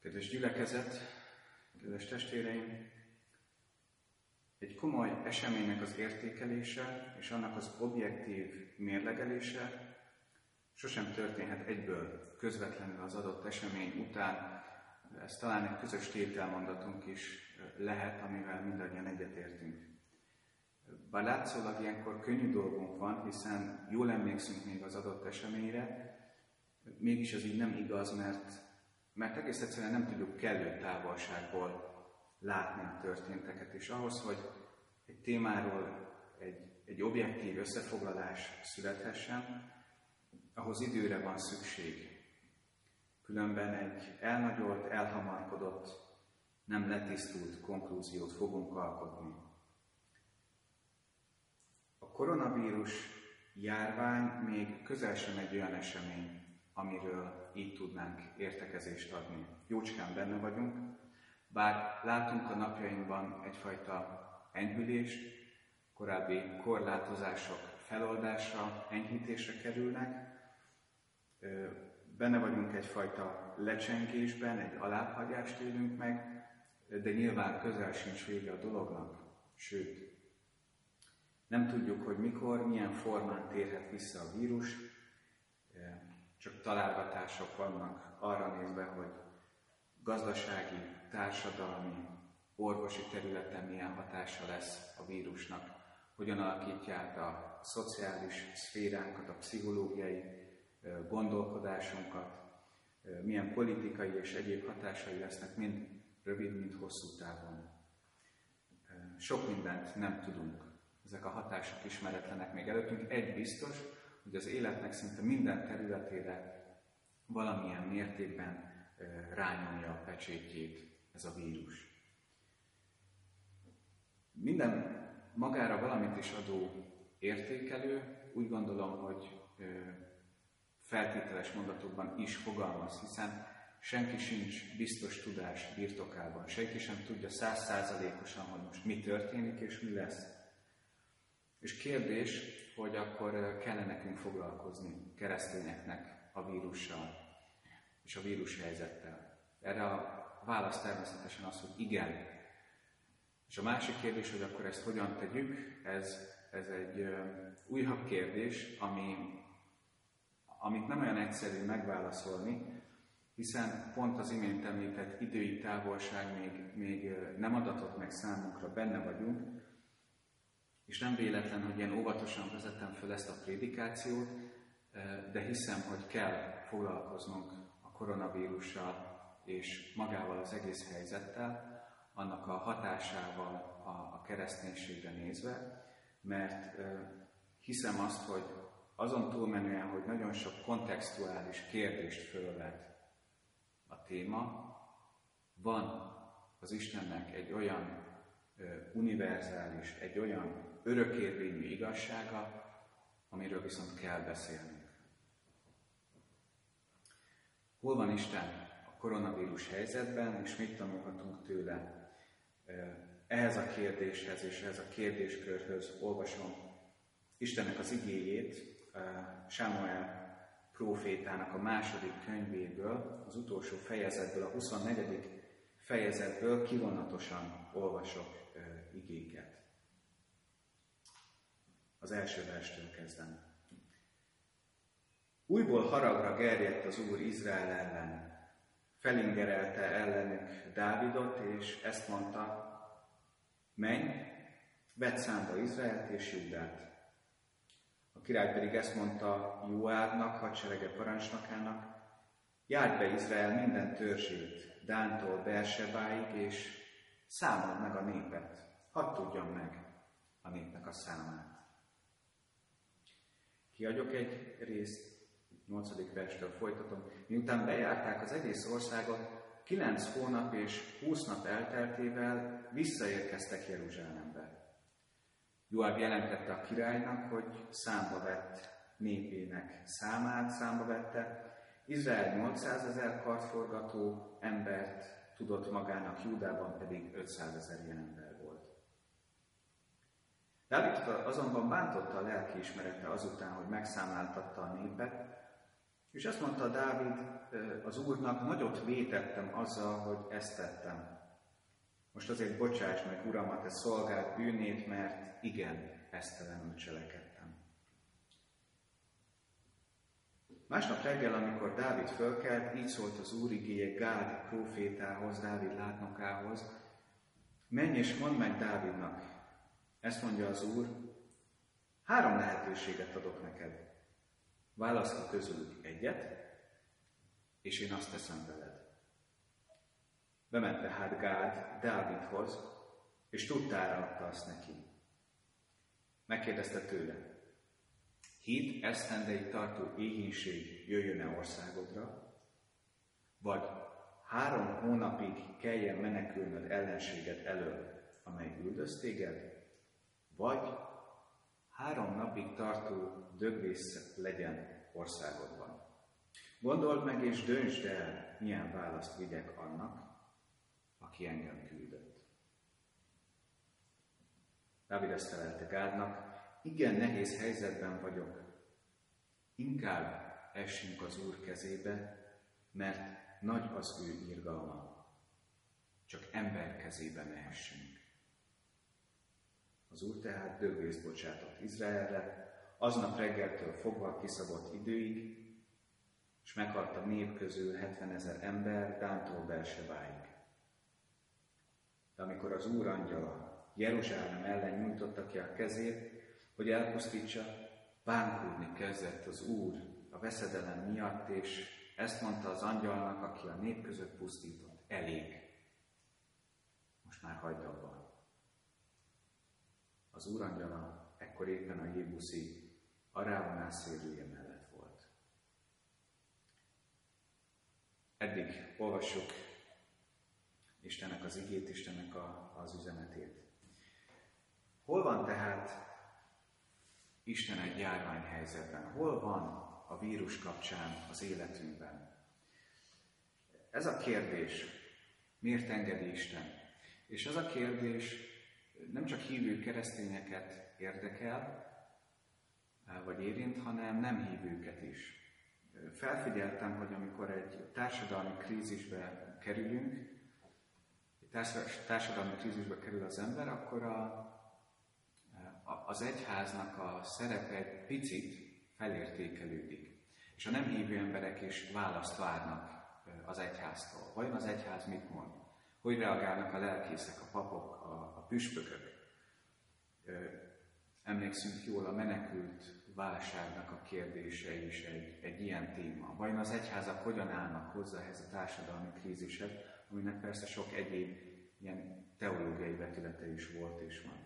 Kedves gyülekezet, kedves testvéreim! Egy komoly eseménynek az értékelése és annak az objektív mérlegelése sosem történhet egyből, közvetlenül az adott esemény után. Ez talán egy közös tételmondatunk is lehet, amivel mindannyian egyetértünk. Bár látszólag ilyenkor könnyű dolgunk van, hiszen jól emlékszünk még az adott eseményre, mégis ez így nem igaz, mert egész egyszerűen nem tudjuk kellő távolságból látni a történteket, és ahhoz, hogy egy témáról egy objektív összefoglalás születhessen, ahhoz időre van szükség. Különben egy elnagyolt, elhamarkodott, nem letisztult konklúziót fogunk alkotni. A koronavírus járvány még közel sem egy olyan esemény, amiről így tudnánk értekezést adni. Jócskán benne vagyunk, bár látunk a napjainkban egyfajta enyhülést, korábbi korlátozások feloldásra, enyhítésre kerülnek, benne vagyunk egyfajta lecsengésben, egy alábbhagyást élünk meg, de nyilván közel sincs vége a dolognak, sőt, nem tudjuk, hogy mikor, milyen formán térhet vissza a vírus, csak találgatások vannak arra nézve, hogy gazdasági, társadalmi, orvosi területen milyen hatása lesz a vírusnak, hogyan alakítják a szociális szféránkat, a pszichológiai gondolkodásunkat, milyen politikai és egyéb hatásai lesznek, mind rövid, mind hosszú távon. Sok mindent nem tudunk. Ezek a hatások ismeretlenek még előttünk. Egy biztos, hogy az életnek szinte minden területére valamilyen mértékben rányomja a pecsétjét ez a vírus. Minden magára valamit is adó értékelő, úgy gondolom, hogy feltételes mondatokban is fogalmaz, hiszen senki sincs biztos tudás birtokában, senki sem tudja 100%-osan, hogy most mi történik és mi lesz. És kérdés, hogy akkor kell nekünk foglalkozni keresztényeknek a vírussal és a vírushelyzettel. Erre a válasz természetesen az, hogy igen. És a másik kérdés, hogy akkor ezt hogyan tegyük, ez egy újabb kérdés, amit nem olyan egyszerű megválaszolni, hiszen pont az imént említett idői távolság még nem adatott meg számunkra, benne vagyunk, és nem véletlen, hogy ilyen óvatosan vezettem föl ezt a prédikációt, de hiszem, hogy kell foglalkoznunk a koronavírussal és magával az egész helyzettel, annak a hatásával a kereszténységre nézve, mert hiszem azt, hogy azon túlmenően, hogy nagyon sok kontextuális kérdést fölvet a téma, van az Istennek egy olyan univerzális, egy olyan örökérvényű igazsága, amiről viszont kell beszélnünk. Hol van Isten a koronavírus helyzetben, és mit tanulhatunk tőle? Ehhez a kérdéshez és ehhez a kérdéskörhöz olvasom Istennek az igéjét, Sámuel prófétának a 2. könyvéből, az utolsó fejezetből, a 24. fejezetből kivonatosan olvasok igéket. Az első verstől kezdem. Újból haragra gerjedt az Úr Izrael ellen. Felingerelte ellenük Dávidot, és ezt mondta: menj, vedd számba Izraelt és Júdát. A király pedig ezt mondta Joábnak, hadserege parancsnokának: járd be Izrael minden törzsét, Dántól Beersebáig, és számold meg a népet. Hadd tudjam meg a népnek a számát. Kiadjuk egy részt, 8. verstől folytatom. Miután bejárták az egész országot, 9 hónap és 20 nap elteltével visszaérkeztek Jeruzsálembe. Joáb jelentette a királynak, hogy számba vett népének számát, számba vette. Izrael 800 000 kartforgató embert tudott magának, Júdában pedig 500 000 ilyen ember volt. Dávid azonban bántotta a lelkiismerete azután, hogy megszámláltatta a népet, És azt mondta Dávid az Úrnak, nagyot vétettem azzal, hogy ezt tettem. Most azért bocsáss meg, Uram, a te szolgád bűnét, mert igen, esztelenül cselekedtem. Másnap reggel, amikor Dávid fölkelt, így szólt az Úr igéje Gád prófétához, Dávid látnokához: menj és mondd meg Dávidnak, ezt mondja az Úr, 3 lehetőséget adok neked. Válaszd ki közülük egyet, és én azt teszem veled. Bement tehát Gád Dávidhoz, és tudtára adta azt neki. Megkérdezte tőle: 7 esztendeig tartó éhínség jöjjön-e országodra, vagy 3 hónapig kelljen menekülnöd ellenséged elől, amely üldöz téged, vagy 3 napig tartó dögvész legyen országodban. Gondold meg és döntsd el, milyen választ vigyek annak, aki engem küldött. Dávid ezt felelte Gádnak: igen, nehéz helyzetben vagyok. Inkább essünk az Úr kezébe, mert nagy az ő irgalma. Csak ember kezébe mehessünk. Az Úr tehát dögvészt bocsátott Izraelre, aznap reggeltől fogva kiszabott időig, és meghalt a nép közül 70 000 ember, Dántól Beersebáig. De amikor az Úr angyala Jeruzsálem ellen nyújtotta ki a kezét, hogy elpusztítsa, bánkódni kezdett az Úr a veszedelem miatt, és ezt mondta az angyalnak, aki a nép között pusztított: elég. Most már hagyd abba. Az Úr angyala ekkor éppen a jébuszi Aráonál szélője mellett volt. Eddig olvassuk Istennek az igét, Istennek az üzenetét. Hol van tehát Isten egy járványhelyzetben? Hol van a vírus kapcsán az életünkben? Ez a kérdés, miért engedi Isten? És ez a kérdés nem csak hívő keresztényeket érdekel, vagy érint, hanem nem hívőket is. Felfigyeltem, hogy amikor egy társadalmi krízisbe kerülünk, egy társadalmi krízisbe kerül az ember, akkor az egyháznak a szerepe egy picit felértékelődik. És a nem hívő emberek is választ várnak az egyháztól. Vajon az egyház mit mond? Hogy reagálnak a lelkészek, a papok, a püspökök? Emlékszünk jól, a menekült válságnak a kérdése is egy ilyen téma. Vajon az egyházak hogyan állnak hozzá ehhez a társadalmi krízishez, aminek persze sok egyéb ilyen teológiai vetülete is volt és van.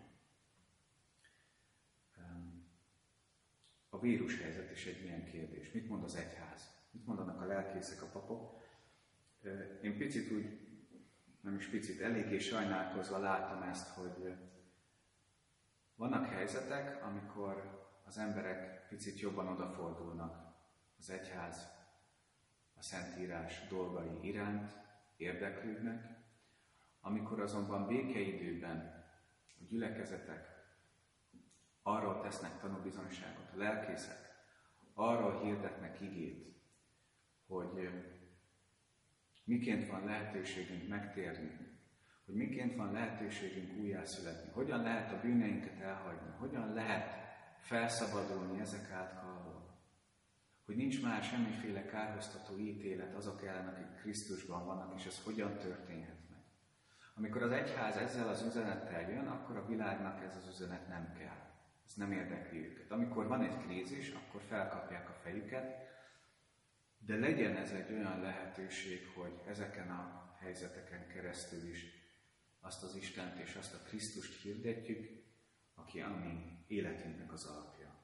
A vírushelyzet is egy ilyen kérdés. Mit mond az egyház? Mit mondanak a lelkészek, a papok? Én picit úgy, nem is picit, eléggé sajnálkozva látom ezt, hogy vannak helyzetek, amikor az emberek picit jobban odafordulnak az egyház, a Szentírás dolgai iránt, érdeklődnek, amikor azonban békeidőben a gyülekezetek arról tesznek tanúbizonyságot, a lelkészek arról hirdetnek igét, hogy miként van lehetőségünk megtérni, hogy miként van lehetőségünk újjászületni, hogyan lehet a bűneinket elhagyni, hogyan lehet felszabadulni ezek által, hogy nincs már semmiféle kárhoztató ítélet azok ellen, akik Krisztusban vannak, és ez hogyan történhet meg. Amikor az egyház ezzel az üzenettel jön, akkor a világnak ez az üzenet nem kell. Ez nem érdekli őket. Amikor van egy krízis, akkor felkapják a fejüket, de legyen ez egy olyan lehetőség, hogy ezeken a helyzeteken keresztül is azt az Istent és azt a Krisztust hirdetjük, aki a mi életünknek az alapja.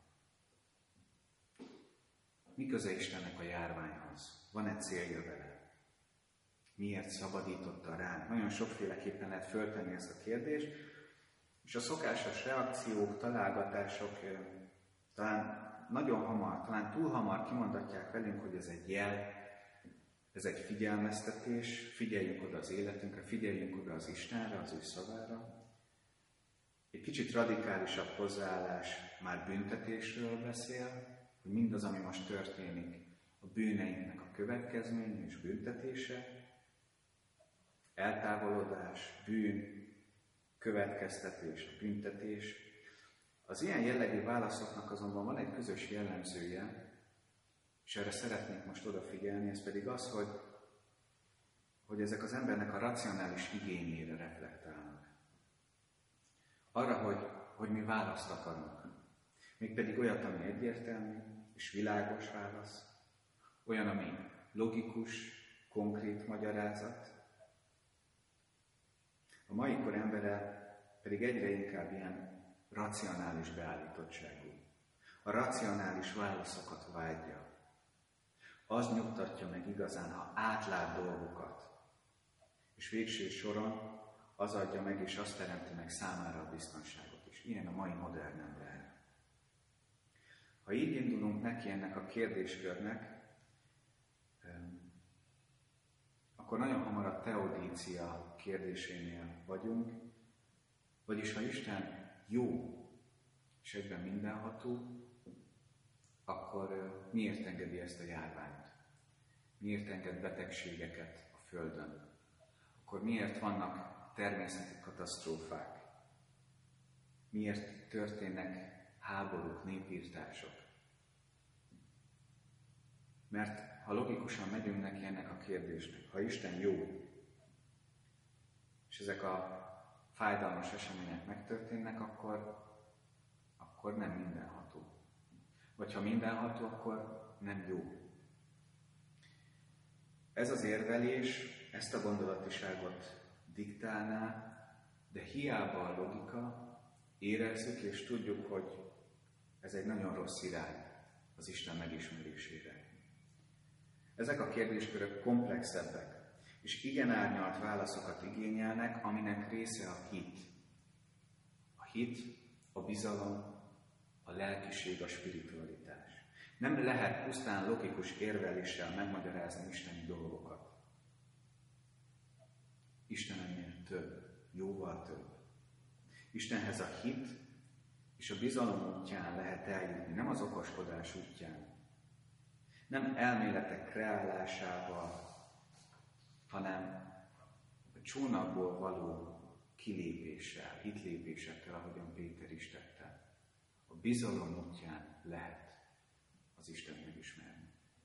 Mi köze Istennek a járványhoz? Van-e célja vele? Miért szabadította ránk? Nagyon sokféleképpen lehet föltenni ezt a kérdést, és a szokásos reakciók, találgatások talán nagyon hamar, talán túl hamar kimondatják velünk, hogy ez egy jel, ez egy figyelmeztetés, figyeljünk oda az életünkre, figyeljünk oda az Istenre, az ő szavára. Egy kicsit radikálisabb hozzáállás már büntetésről beszél, hogy mindaz, ami most történik, a bűneinknek a következménye és büntetése, eltávolodás, bűn, következtetés, a büntetés. Az ilyen jellegű válaszoknak azonban van egy közös jellemzője, és erre szeretnék most odafigyelni, ez pedig az, hogy ezek az embernek a racionális igényére reflektálnak. Arra, hogy mi választ akarunk. Mégpedig olyat, ami egyértelmű és világos válasz, olyan, ami logikus, konkrét magyarázat. A mai kor embere pedig egyre inkább ilyen racionális beállítottságú. A racionális válaszokat vágyja. Az nyugtatja meg igazán, ha átlát dolgokat. És végső soron az adja meg és azt teremti meg számára a biztonságot is. Ilyen a mai modern ember. Ha így indulunk neki ennek a kérdéskörnek, akkor nagyon hamar a teodícia kérdésénél vagyunk, vagyis ha Isten jó és egyben mindenható, akkor miért engedi ezt a járványt? Miért enged betegségeket a Földön? Akkor miért vannak természeti katasztrófák? Miért történnek háborúk, népirtások? Mert ha logikusan megyünk neki ennek a kérdésnek, ha Isten jó, és ezek a fájdalmas események megtörténnek, akkor nem mindenható. Vagy ha mindenható, akkor nem jó. Ez az érvelés ezt a gondolatiságot diktálná, de hiába a logika, érezzük és tudjuk, hogy ez egy nagyon rossz irány az Isten megismerésére. Ezek a kérdéskörök komplexebbek, és igen árnyalt válaszokat igényelnek, aminek része a hit. A hit, a bizalom, a lelkiség, a spiritualitás. Nem lehet pusztán logikus érveléssel megmagyarázni isteni dolgokat. Isten ennél több, jóval több. Istenhez a hit és a bizalom útján lehet eljutni, nem az okoskodás útján. Nem elméletek kreálásával, hanem a csónakból való kilépéssel, hitlépésekkel, ahogyan Péter is tette. A bizalom útján lehet az Istent megismerni.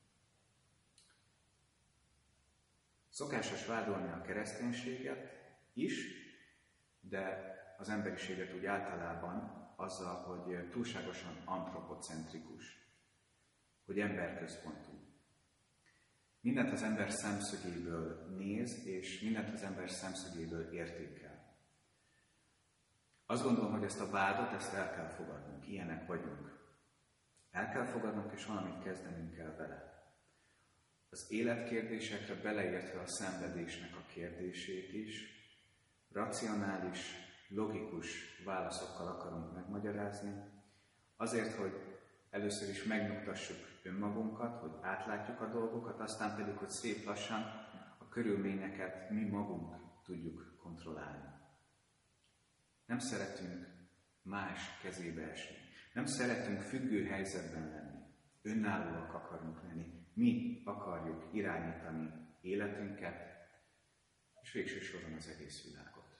Szokásos vádolni a kereszténységet is, de az emberiséget úgy általában azzal, hogy túlságosan antropocentrikus, hogy emberközpontú. Mindent az ember szemszögéből néz, és mindent az ember szemszögéből értékel. Azt gondolom, hogy ezt a vádot, ezt el kell fogadnunk, ilyenek vagyunk. El kell fogadnunk, és valamit kezdenünk kell vele. Az életkérdésekre beleértve a szenvedésnek a kérdését is, racionális, logikus válaszokkal akarunk megmagyarázni, azért, hogy először is megnyugtassuk önmagunkat, hogy átlátjuk a dolgokat, aztán pedig, hogy szép lassan a körülményeket mi magunk tudjuk kontrollálni. Nem szeretünk más kezébe esni. Nem szeretünk függő helyzetben lenni. Önállóak akarunk lenni. Mi akarjuk irányítani életünket, és végső soron az egész világot.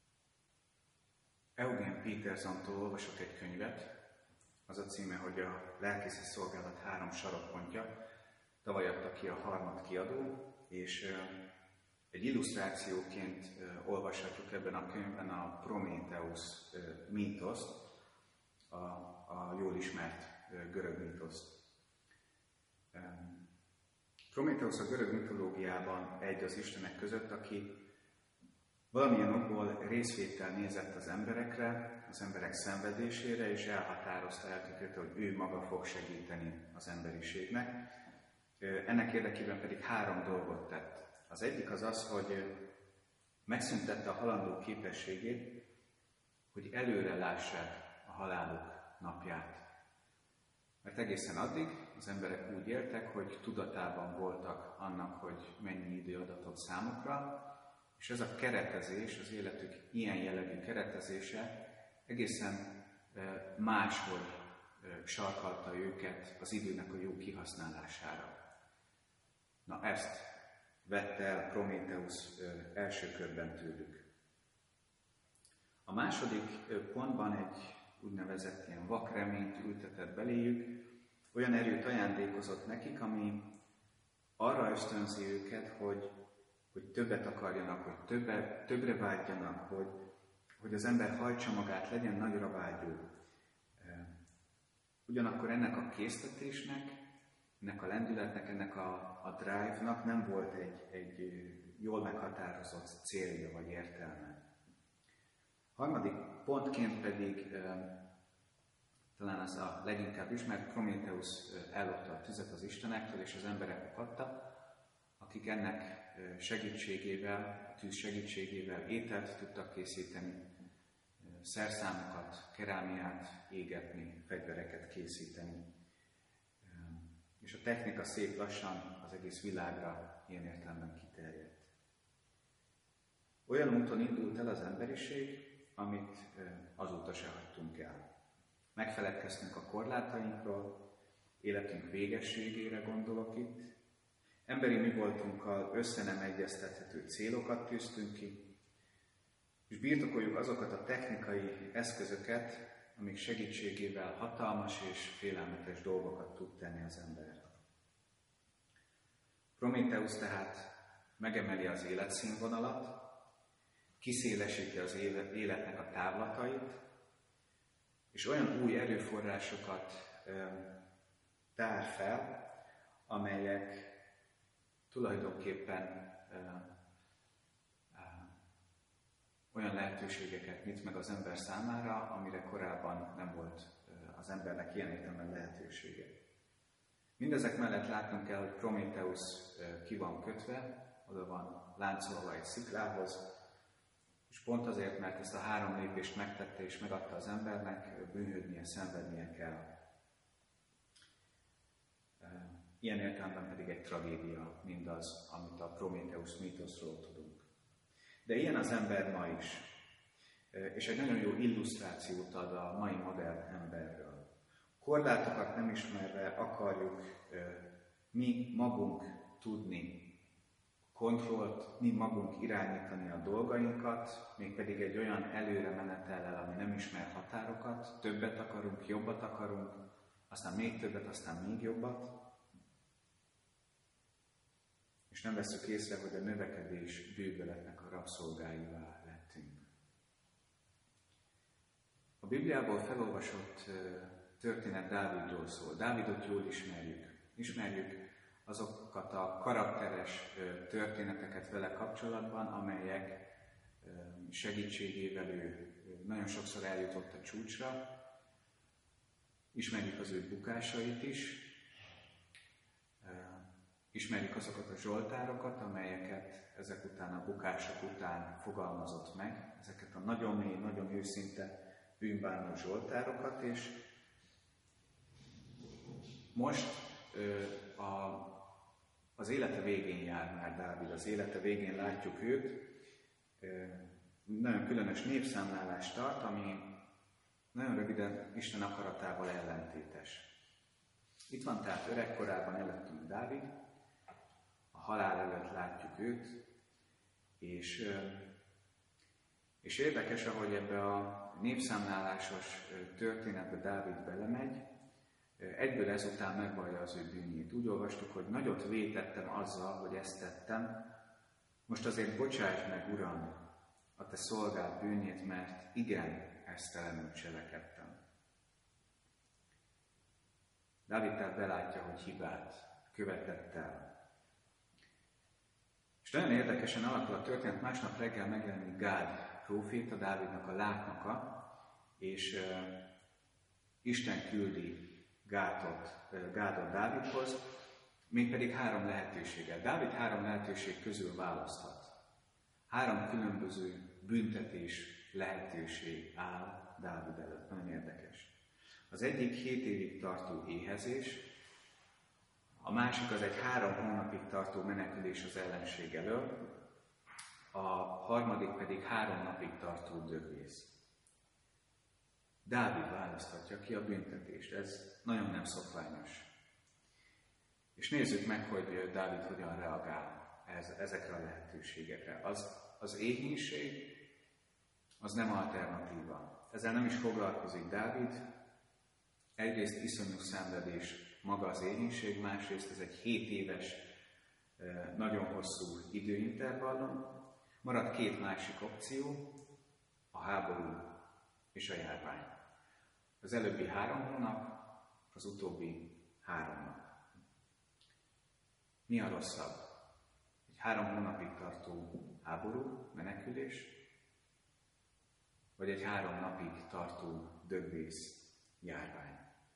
Eugene Petersontól olvasok egy könyvet, az a címe, hogy a lelkészi szolgálat 3 sarokpontja. Tavaly adta ki a Harmat kiadó, és egy illusztrációként olvashatjuk ebben a könyvben a Prométheusz mítoszt, a jól ismert görög mítoszt. Prométheusz a görög mitológiában egy az istenek között, aki valamilyen okból részvétel nézett az emberekre, az emberek szenvedésére, és elhatározta, eltökélte, hogy ő maga fog segíteni az emberiségnek. Ennek érdekében pedig 3 dolgot tett. Az egyik az az, hogy megszüntette a halandók képességét, hogy előre lássák a haláluk napját. Mert egészen addig az emberek úgy éltek, hogy tudatában voltak annak, hogy mennyi idő adatott számukra, és ez a keretezés, az életük ilyen jellegű keretezése egészen máshogy sarkalta őket az időnek a jó kihasználására. Na ezt vette el Prométheusz első körben tőlük. A második pontban egy úgynevezett ilyen vakreményt ültetett beléjük, olyan erőt ajándékozott nekik, ami arra ösztönzi őket, hogy többet akarjanak, hogy többre vágyjanak, hogy az ember hajtsa magát, legyen nagyra vágyó. Ugyanakkor ennek a késztetésnek, ennek a lendületnek, ennek a drive-nak nem volt egy jól meghatározott célja vagy értelme. Harmadik pontként pedig talán az a leginkább ismert, Prométheusz ellopta a tüzet az istenektől, és az emberek akadtak, akik ennek segítségével, a tűz segítségével ételt tudtak készíteni, szerszámokat, kerámiát égetni, fegyvereket készíteni. És a technika szép lassan az egész világra ilyen értelemben kiterjedt. Olyan úton indult el az emberiség, amit azóta se hagytunk el. Megfeledkeztünk a korlátainkról, életünk végességére gondolok itt. Emberi mi voltunkkal össze nem egyeztethető célokat tűztünk ki, és birtokoljuk azokat a technikai eszközöket, amik segítségével hatalmas és félelmetes dolgokat tud tenni az ember. Prométheusz tehát megemeli az életszínvonalat, kiszélesíti az életnek a távlatait, és olyan új erőforrásokat tár fel, amelyek tulajdonképpen olyan lehetőségeket nyit meg az ember számára, amire korábban nem volt az embernek ilyen értelemben lehetősége. Mindezek mellett látnunk kell, hogy Prométheusz ki van kötve, oda van láncolva egy sziklához, és pont azért, mert ezt a 3 lépést megtette és megadta az embernek, bűnhődnie, szenvednie kell. Ilyen értelemben pedig egy tragédia mindaz, amit a Prométheusz mítoszról tudunk. De ilyen az ember ma is. És egy nagyon jó illusztrációt ad a mai modern emberről. Korlátokat nem ismerve akarjuk mi magunk tudni kontrollt, mi magunk irányítani a dolgainkat, mégpedig egy olyan előre menetellel, ami nem ismer határokat, többet akarunk, jobbat akarunk, aztán még többet, aztán még jobbat, és nem veszük észre, hogy a növekedés bűvöletnek a rabszolgáivá lettünk. A Bibliából felolvasott történet Dávidról szól. Dávidot jól ismerjük. Ismerjük azokat a karakteres történeteket vele kapcsolatban, amelyek segítségével ő nagyon sokszor eljutott a csúcsra. Ismerjük az ő bukásait is. Ismerjük azokat a zsoltárokat, amelyeket ezek után, a bukások után fogalmazott meg. Ezeket a nagyon mély, nagyon őszinte bűnbánó zsoltárokat, és most az élete végén jár már Dávid, az élete végén látjuk őt, nagyon különös népszámlálást tart, ami nagyon röviden Isten akaratával ellentétes. Itt van tehát öregkorában előttünk Dávid, a halál előtt látjuk őt, és érdekes, ahogy ebbe a népszámlálásos történetbe Dávid belemegy, egyből ezután megvallja az ő bűnjét. Úgy olvastuk, hogy nagyot vétettem azzal, hogy ezt tettem, most azért bocsásd meg, Uram, a te szolgád bűnjét, mert igen, esztelenül cselekedtem. Dávid tehát belátja, hogy hibát követett el. És nagyon érdekesen alakul a történet, másnap reggel megjelenik Gád próféta, Dávidnak a látnoka, és Isten küldi Gádot Dávidhoz, mégpedig 3 lehetőséggel. Dávid 3 lehetőség közül választhat. 3 különböző büntetés lehetőség áll Dávid előtt. Nagyon érdekes. Az egyik 7 évig tartó éhezés, a másik az egy 3 hónapig tartó menekülés az ellenség elől, a harmadik pedig 3 napig tartó dögvész. Dávid választhatja ki a büntetést, ez nagyon nem szokványos. És nézzük meg, hogy Dávid hogyan reagál ezekre a lehetőségekre. Az éhínség az nem alternatíva. Ezzel nem is foglalkozik Dávid. Egyrészt iszonyú szenvedés maga az éhínség, másrészt ez egy 7 éves, nagyon hosszú időintervallum. Marad 2 másik opció, a háború és a járvány. Az előbbi 3 hónap, az utóbbi 3 nap. Mi a rosszabb? Egy 3 hónapig tartó háború, menekülés, vagy egy 3 napig tartó dögvész, járvány?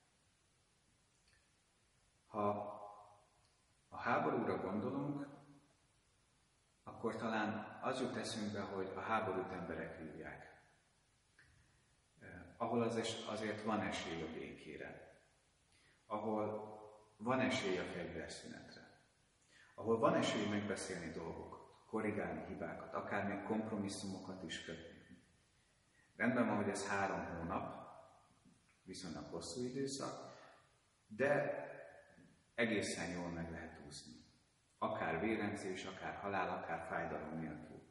Ha a háborúra gondolunk, akkor talán az jut eszünkbe, hogy a háborút emberek vívják. Ahol azért van esély a békére. Ahol van esély a fegyverszünetre. Ahol van esély megbeszélni dolgokat, korrigálni hibákat, akár még kompromisszumokat is kötni. Rendben van, hogy ez 3 hónap, viszonylag hosszú időszak, de egészen jól meg lehet úszni. Akár vérengzés, akár halál, akár fájdalom nélkül.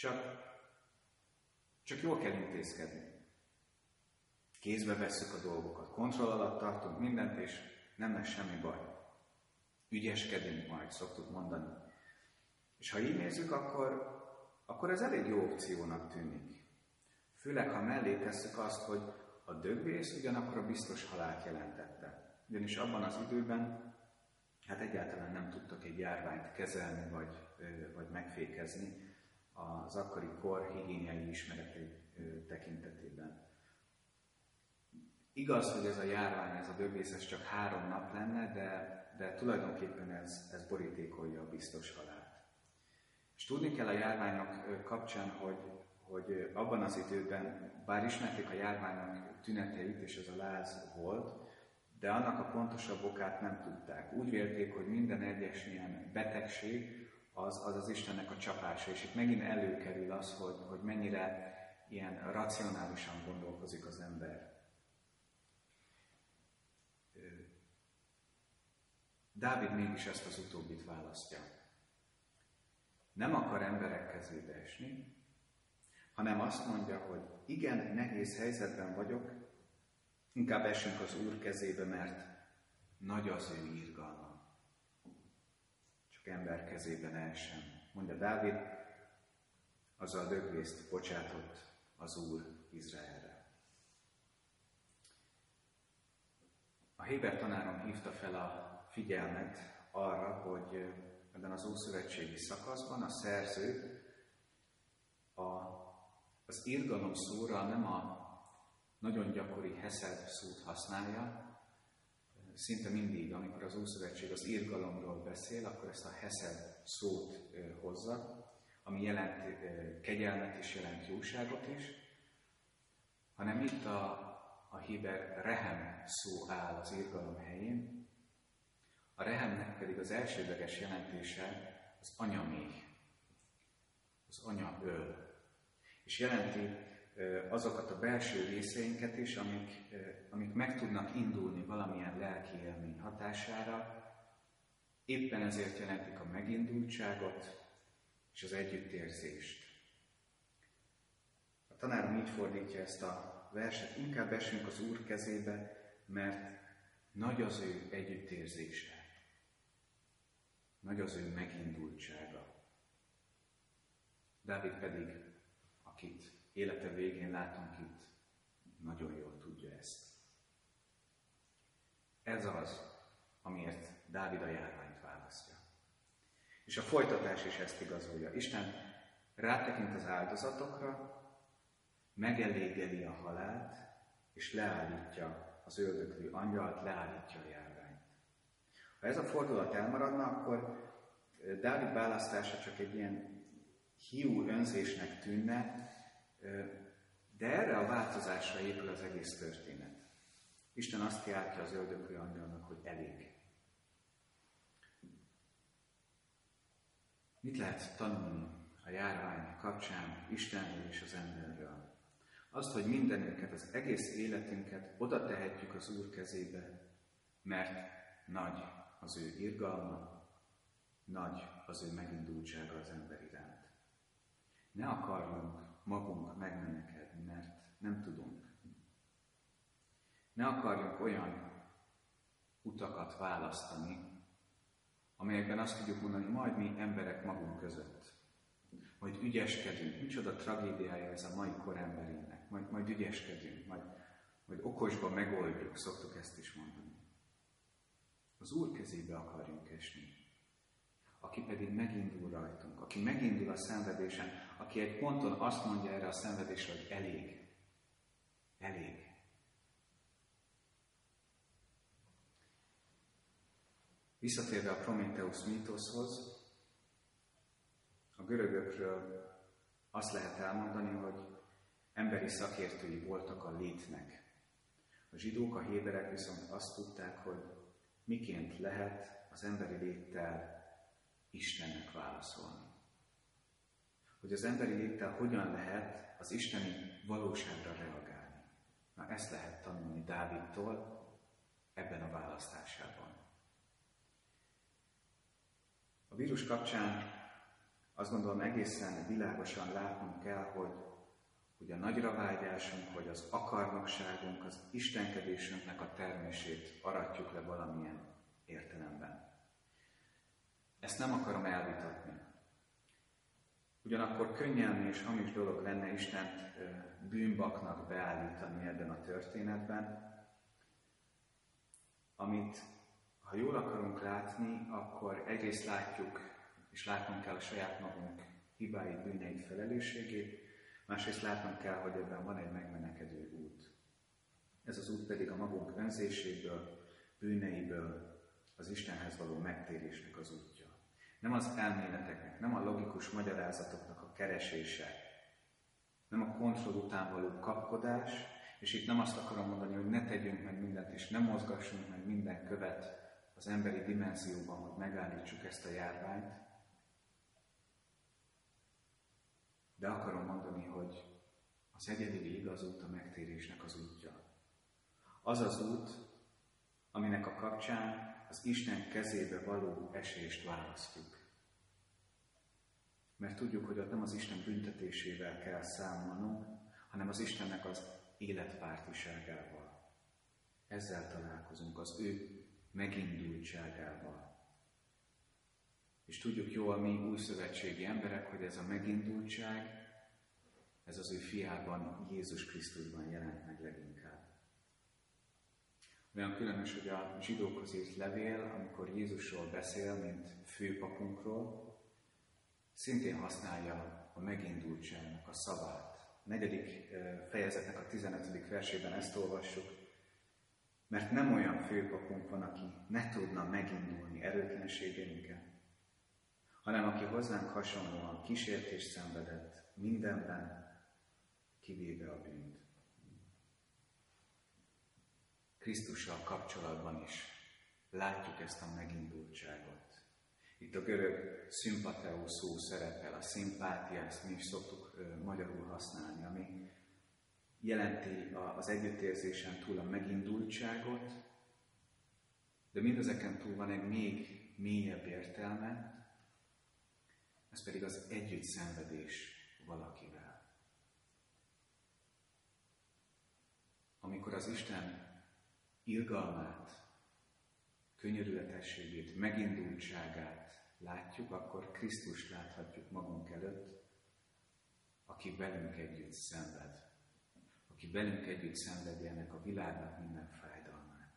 Csak jól kell intézkedni. Kézbe vesszük a dolgokat, kontroll alatt tartunk mindent, és nem lesz semmi baj. Ügyeskedünk majd, szoktuk mondani. És ha így nézzük, akkor ez elég jó opciónak tűnik. Főleg, ha mellé tesszük azt, hogy a dögvész ugyanakkor a biztos halált jelentette. Ugyanis abban az időben egyáltalán nem tudtak egy járványt kezelni, vagy megfékezni az akkori kor higiéniai ismeretei tekintetében. Igaz, hogy ez a járvány, ez a dögvész, ez csak 3 nap lenne, de tulajdonképpen ez borítékolja a biztos halált. És tudni kell a járványok kapcsán, hogy abban az időben, bár ismerték a járványok tüneteit, és ez a láz volt, de annak a pontosabb okát nem tudták. Úgy vélték, hogy minden egyes ilyen betegség az Istennek a csapása, és itt megint előkerül az, hogy mennyire ilyen racionálisan gondolkozik az ember. Dávid mégis ezt az utóbbit választja. Nem akar emberek kezébe esni, hanem azt mondja, hogy igen, nehéz helyzetben vagyok, inkább essünk az Úr kezébe, mert nagy az ő irgalma. Csak ember kezébe ne essen. Mondja Dávid, azzal dögvészt bocsátott az Úr Izraelre. A Héber tanárom hívta fel a figyelmet arra, hogy ebben az ószövetségi szakaszban a szerző az irgalom szóra nem a nagyon gyakori heszed szót használja. Szinte mindig, amikor az Ószövetség az irgalomról beszél, akkor ezt a heszed szót hozza, ami jelent kegyelmet és jelent jóságot is, hanem itt a héber rehem szó áll az irgalom helyén. A rehemnek pedig az elsődleges jelentése az anyaméh, az anyaöl. És jelenti azokat a belső részeinket is, amik meg tudnak indulni valamilyen lelki élmény hatására. Éppen ezért jelentik a megindultságot és az együttérzést. A tanárom így fordítja ezt a verset, inkább esünk az Úr kezébe, mert nagy az ő együttérzése, nagy az ő megindultsága. Dávid pedig, akit élete végén látunk itt, nagyon jól tudja ezt. Ez az, amiért Dávid a járványt választja. És a folytatás is ezt igazolja. Isten rátekint az áldozatokra, megelégeli a halált, és leállítja az öldöklő angyalt, leállítja a járványt. Ha ez a fordulat elmaradna, akkor Dávid választása csak egy ilyen hiú önzésnek tűnne, de erre a változásra épül az egész történet. Isten azt kiáltja az öldöklő angyalnak, hogy elég. Mit lehet tanulni a járvány kapcsán Istenről és az emberről? Azt, hogy mindenünket, az egész életünket oda tehetjük az Úr kezébe, mert nagy az ő irgalma, nagy az ő megindultsága az ember iránt. Ne akarjunk magunk megmenekedni, mert nem tudunk. Ne akarjunk olyan utakat választani, amelyekben azt tudjuk mondani, hogy majd mi emberek magunk között. Majd ügyeskedünk. Micsoda tragédiája ez a mai kor emberének. Majd ügyeskedünk, majd okosba megoldjuk, szoktuk ezt is mondani. Az Úr kezébe akarjunk esni. Aki pedig megindul rajtunk, aki megindul a szenvedésen, aki egy ponton azt mondja erre a szenvedésre, hogy elég. Elég. Visszatérve a Prométheusz mítoszhoz, a görögökről azt lehet elmondani, hogy emberi szakértői voltak a létnek. A zsidók, a héberek viszont azt tudták, hogy miként lehet az emberi léttel Istennek válaszolni. Hogy az emberi léttel hogyan lehet az isteni valóságra reagálni. Na, ezt lehet tanulni Dávidtól ebben a választásában. A vírus kapcsán azt gondolom egészen világosan látnunk kell, hogy a nagyra vágyásunk, hogy az akarnokságunk, az istenkedésünknek a termését aratjuk le valamilyen értelemben. Ezt nem akarom elvitatni. Ugyanakkor könnyelmű és hamis dolog lenne Istent bűnbaknak beállítani ebben a történetben, amit, ha jól akarunk látni, akkor egyrészt látjuk, és látnunk kell a saját magunk hibáit, bűneit, felelősségét, másrészt látnunk kell, hogy ebben van egy megmenekedő út. Ez az út pedig a magunk önzéséből, bűneiből az Istenhez való megtérésnek az útja. Nem az elméleteknek, nem a logikus magyarázatoknak a keresése, nem a kontroll után való kapkodás, és itt nem azt akarom mondani, hogy ne tegyünk meg mindent, és ne mozgassunk meg minden követ az emberi dimenzióban, hogy megállítsuk ezt a járványt, de akarom mondani, hogy az egyedüli igaz út a megtérésnek az útja. Az az út, aminek a kapcsán az Isten kezébe való esést választjuk. Mert tudjuk, hogy ott nem az Isten büntetésével kell számolnunk, hanem az Istennek az életpártiságával. Ezzel találkozunk, az ő megindultságával. És tudjuk jól mi újszövetségi emberek, hogy ez a megindultság, ez az ő fiában, Jézus Krisztusban jelent meg leginkább. Olyan különös, hogy a zsidókhoz írt levél, amikor Jézusról beszél, mint főpapunkról, szintén használja a megindultságnak a szavát. A 4. fejezetnek a 15. versében ezt olvassuk, mert nem olyan főpapunk van, aki ne tudna megindulni erőtlenségeinken, hanem aki hozzánk hasonlóan kísértést szenvedett mindenben, kivéve a bűnt. Krisztussal kapcsolatban is látjuk ezt a megindultságot. Itt a görög szimpateó szó szerepel, a szimpátia, ezt mi is szoktuk magyarul használni, ami jelenti az együttérzésen túl a megindultságot, de mindezeken túl van egy még mélyebb értelme, ez pedig az együttszenvedés valakivel. Amikor az Isten irgalmát, könyörületességét, megindultságát látjuk, akkor Krisztust láthatjuk magunk előtt, aki velünk együtt szenved. Aki velünk együtt szenvedi ennek a világnak minden fájdalmát.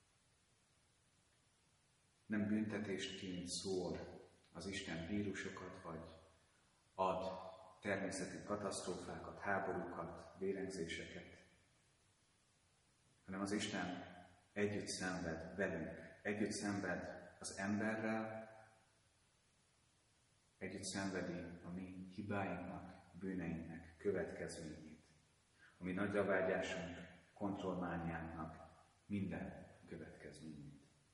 Nem büntetésként szól az Isten vírusokat, vagy ad természeti katasztrófákat, háborúkat, vérengzéseket, hanem az Isten együtt szenved velünk, együtt szenved az emberrel, együtt szenvedi a mi hibáinknak, bűneinknek következményét, a mi nagyravágyásunk, kontrollmániánknak minden következményét.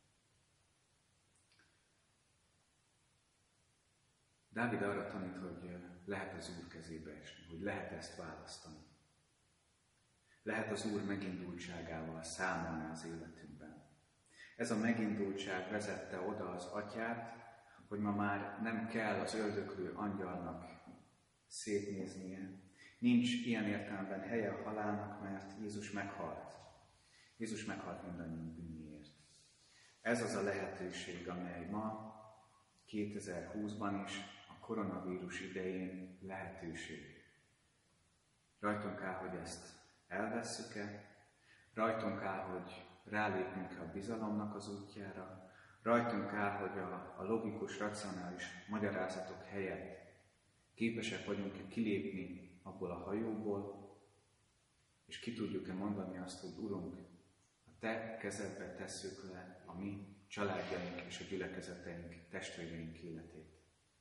Dávid arra tanít, hogy lehet az Úr kezébe esni, hogy lehet ezt választani. Lehet az Úr megindultságával számolni az életünkben. Ez a megindultság vezette oda az Atyát, hogy ma már nem kell az öldöklő angyalnak szétnéznie. Nincs ilyen értelemben helye a halálnak, mert Jézus meghalt. Jézus meghalt mindannyiunk bűnéért. Ez az a lehetőség, amely ma, 2020-ban is, a koronavírus idején lehetőség. Rajtunk áll, hogy ezt elvesszük-e, rajtunk áll, hogy rálépünk a bizalomnak az útjára, rajtunk áll, hogy a logikus, racionális magyarázatok helyett képesek vagyunk kilépni abból a hajóból, és ki tudjuk-e mondani azt, hogy Urunk, a Te kezedbe tesszük le a mi családjaink és a gyülekezeteink, testvéreink életét.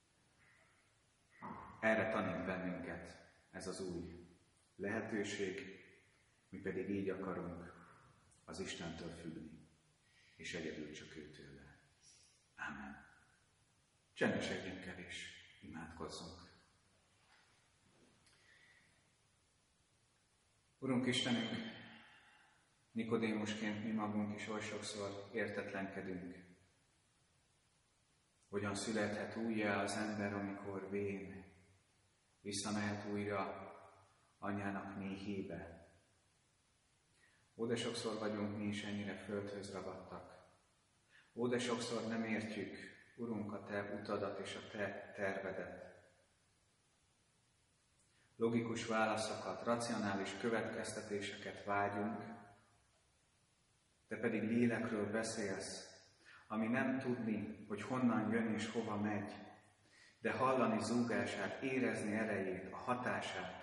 Erre tanít bennünket ez az új lehetőség, mi pedig így akarunk az Istentől függni, és egyedül csak őtőle. Ámen. Csendesedjünk el és imádkozzunk. Urunk Istenünk, Nikodémusként mi magunk is oly sokszor értetlenkedünk. Hogyan születhet újjá az ember, amikor vén, visszamehet újra anyának méhébe. Ó, de sokszor vagyunk mi is ennyire földhöz ragadtak. Ó, de sokszor nem értjük, Urunk, a Te utadat és a Te tervedet. Logikus válaszokat, racionális következtetéseket vágyunk, Te pedig lélekről beszélsz, ami nem tudni, hogy honnan jön és hova megy, de hallani zúgását, érezni erejét, a hatását.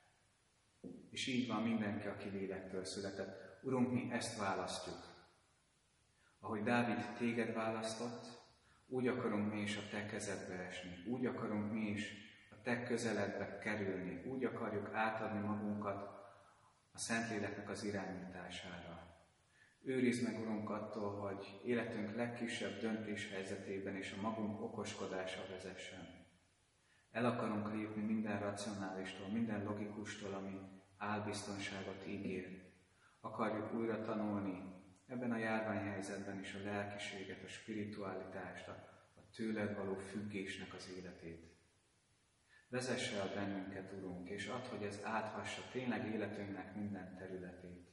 És így van mindenki, aki lélektől született. Urunk, mi ezt választjuk. Ahogy Dávid téged választott, úgy akarunk mi is a Te kezedbe esni, úgy akarunk mi is a Te közeledbe kerülni, úgy akarjuk átadni magunkat a Szentléleknek az irányítására. Őrizd meg, Urunk, attól, hogy életünk legkisebb döntéshelyzetében is a magunk okoskodása vezessen. El akarunk lépni minden racionálistól, minden logikustól, ami álbiztonságot ígér. Akarjuk újra tanulni ebben a járványhelyzetben is a lelkiséget, a spiritualitást, a tőled való függésnek az életét. Vezess el bennünket, Urunk, és add, hogy ez áthassa tényleg életünknek minden területét.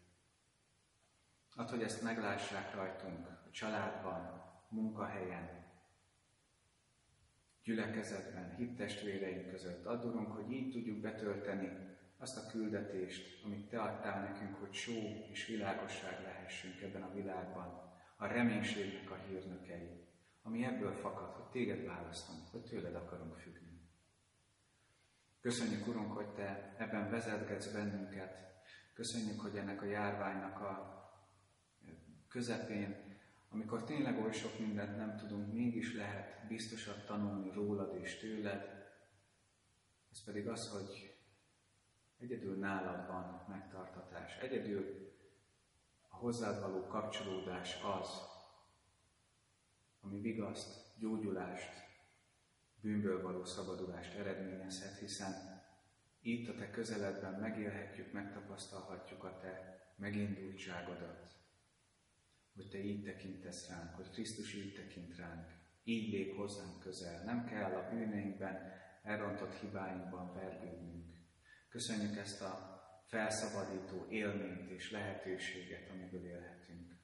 Add, hogy ezt meglássák rajtunk a családban, munkahelyen, gyülekezetben, hittestvéreink között. Add, Urunk, hogy így tudjuk betölteni azt a küldetést, amit Te adtál nekünk, hogy só és világosság lehessünk ebben a világban, a reménységnek a hírnökei, ami ebből fakad, hogy Téged választunk, hogy Tőled akarunk függni. Köszönjük, Urunk, hogy Te ebben vezetgetsz bennünket. Köszönjük, hogy ennek a járványnak a közepén, amikor tényleg oly sok mindent nem tudunk, mégis lehet biztosan tanulni rólad és tőled. Ez pedig az, hogy egyedül nálad van megtartatás. Egyedül a hozzád való kapcsolódás az, ami vigaszt, gyógyulást, bűnből való szabadulást eredményezhet, hiszen itt a Te közeledben megélhetjük, megtapasztalhatjuk a Te megindultságodat, hogy Te így tekintesz ránk, hogy Krisztus így tekint ránk, így lép hozzánk közel. Nem kell a bűneinkben, elrontott hibáinkban vergődnünk. Köszönjük ezt a felszabadító élményt és lehetőséget, amiből élhetünk.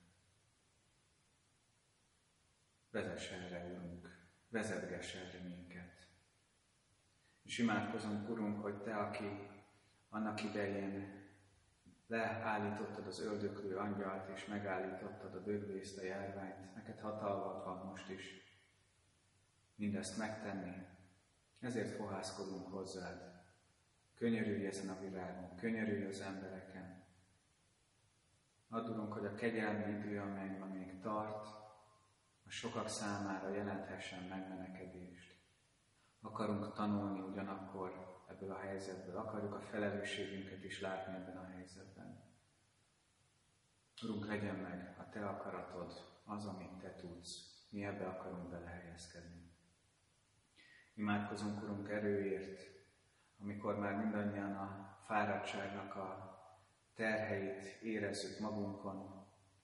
Vezess erre, Urunk, vezetgess erre minket. És imádkozunk, Urunk, hogy Te, aki annak idején leállítottad az öldöklő angyalt, és megállítottad a dögvészt, a járványt, neked hatalmad van most is mindezt megtenni. Ezért fohászkodunk hozzád. Könyörülj ezen a világon, könyörülj az embereken. Add, Urunk, hogy a kegyelmi idő, amely ma még tart, a sokak számára jelenthessen megmenekedést. Akarunk tanulni ugyanakkor ebből a helyzetből, akarjuk a felelősségünket is látni ebben a helyzetben. Urunk, legyen meg a Te akaratod, az, amit Te tudsz. Mi ebbe akarunk belehelyezkedni. Imádkozunk, Urunk, erőért, amikor már mindannyian a fáradtságnak a terheit érezzük magunkon.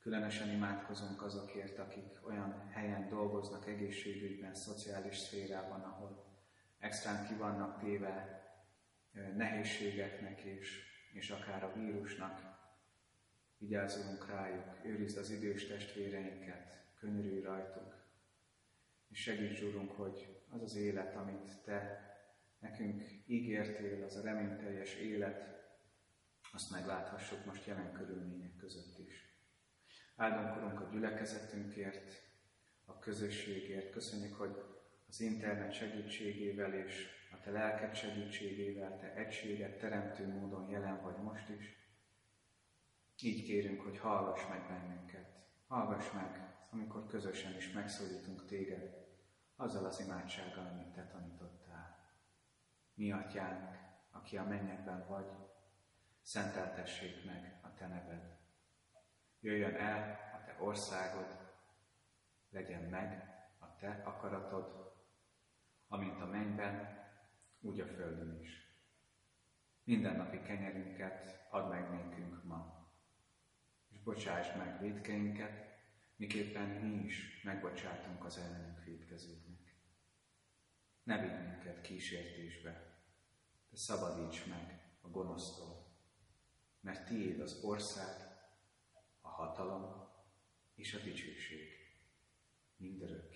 Különösen imádkozunk azokért, akik olyan helyen dolgoznak, egészségügyben, szociális szférában, ahol extrán ki vannak téve nehézségeknek és akár a vírusnak. Vigyázzunk rájuk, őrizd az idős testvéreinket, könyörülj rajtuk, és segíts, Urunk, hogy az az élet, amit Te nekünk ígértél, az a reményteljes élet, azt megláthassuk most jelen körülmények között is. Áldunk, Urunk, a gyülekezetünkért, a közösségért. Köszönjük, hogy az internet segítségével és a Te lelked segítségével Te egységet teremtő módon jelen vagy most is. Így kérünk, hogy hallgass meg bennünket. Hallgass meg, amikor közösen is megszólítunk Téged, azzal az imádsággal, amit Te tanítottál. Mi Atyánk, aki a mennyekben vagy, szenteltessék meg a Te neved. Jöjjön el a Te országod, legyen meg a Te akaratod, amint a mennyben, úgy a földön is. Mindennapi kenyerünket add meg nékünk ma, és bocsásd meg vétkeinket, miképpen mi is megbocsátunk az ellenünk vétkezőknek. Ne vigy minket kísértésbe, de szabadíts meg a gonosztól, mert Tiéd az ország, a hatalom és a dicsőség mindörökké.